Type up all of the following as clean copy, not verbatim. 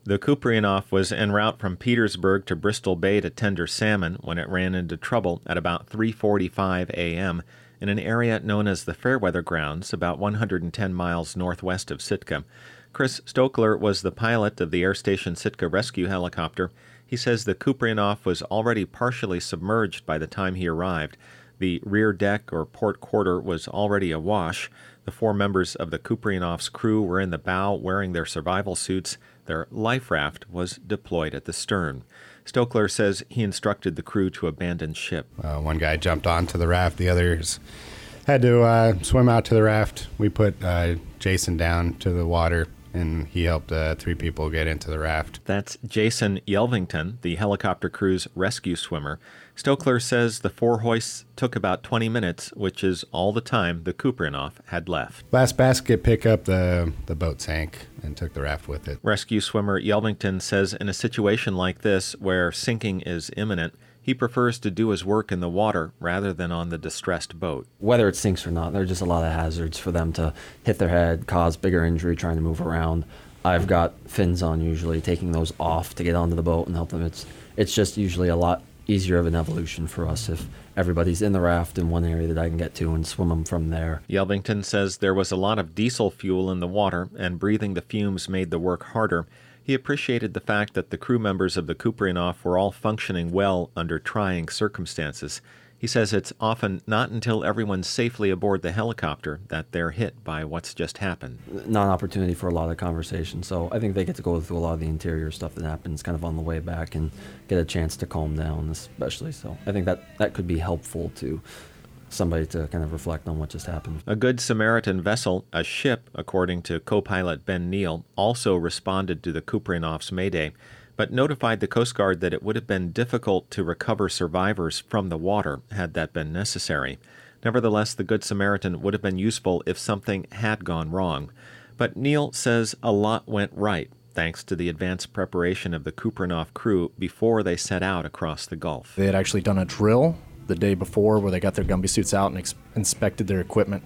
The Kuprianof was en route from Petersburg to Bristol Bay to tender salmon when it ran into trouble at about 3:45 a.m. in an area known as the Fairweather Grounds, about 110 miles northwest of Sitka. Chris Stokler was the pilot of the Air Station Sitka rescue helicopter. He says the Kuprianof was already partially submerged by the time he arrived. The rear deck or port quarter was already awash. The 4 members of the Kuprianof's crew were in the bow wearing their survival suits. Their life raft was deployed at the stern. Stokler says he instructed the crew to abandon ship. One guy jumped onto the raft. The others had to swim out to the raft. We put Jason down to the water, and he helped 3 people get into the raft. That's Jason Yelvington, the helicopter crew's rescue swimmer. Stokler says the 4 hoists took about 20 minutes, which is all the time the Kuprianof had left. Last basket pickup, the boat sank and took the raft with it. Rescue swimmer Yelvington says in a situation like this, where sinking is imminent, he prefers to do his work in the water rather than on the distressed boat. Whether it sinks or not, there are just a lot of hazards for them to hit their head, cause bigger injury trying to move around. I've got fins on usually, taking those off to get onto the boat and help them. It's just usually a lot easier of an evolution for us if everybody's in the raft in one area that I can get to and swim them from there. Yelvington says there was a lot of diesel fuel in the water, and breathing the fumes made the work harder. He appreciated the fact that the crew members of the Kuprianof were all functioning well under trying circumstances. He says it's often not until everyone's safely aboard the helicopter that they're hit by what's just happened. Not an opportunity for a lot of conversation, so I think they get to go through a lot of the interior stuff that happens kind of on the way back and get a chance to calm down especially. So I think that could be helpful to somebody to kind of reflect on what just happened. A Good Samaritan vessel, a ship, according to co-pilot Ben Neal, also responded to the Kuprianof's mayday, but notified the Coast Guard that it would have been difficult to recover survivors from the water had that been necessary. Nevertheless, the Good Samaritan would have been useful if something had gone wrong. But Neal says a lot went right, thanks to the advanced preparation of the Kuprianof crew before they set out across the Gulf. They had actually done a drill the day before where they got their Gumby suits out and inspected their equipment.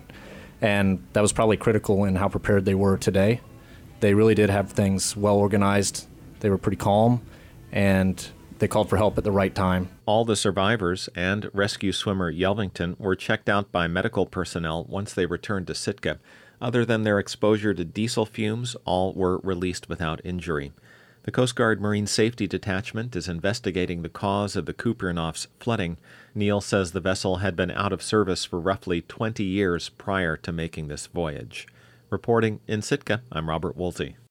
And that was probably critical in how prepared they were today. They really did have things well organized. They were pretty calm, and they called for help at the right time. All the survivors and rescue swimmer Yelvington were checked out by medical personnel once they returned to Sitka. Other than their exposure to diesel fumes, all were released without injury. The Coast Guard Marine Safety Detachment is investigating the cause of the Kuprianof's flooding. Neal says the vessel had been out of service for roughly 20 years prior to making this voyage. Reporting in Sitka, I'm Robert Woolsey.